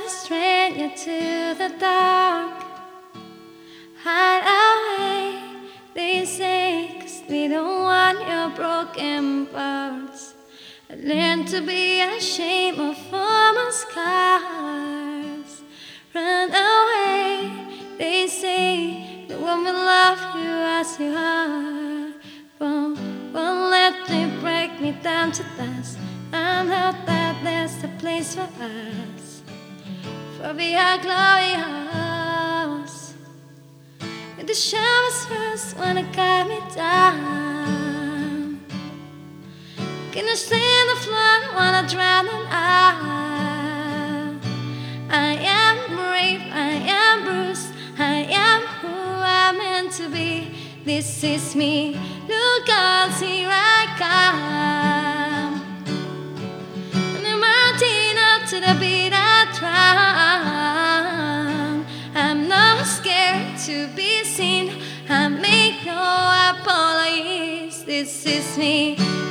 a stranger to the dark. Hide away, they say, 'cause we don't want your broken parts. I learned to be ashamed of all my scars. Run away, they say, the one will love you as you are. Won't let me break me down to dust. I know that there's a place for us, for we are glorious. And the showers first wanna cut me down. Can I stay on the floor, wanna drown and out. I am brave, I am bruised, I am who I'm meant to be. This is me, look out, here I come. And I'm marching up to the beat I drum. I'm not scared to be seen, I make no apologies. This is me.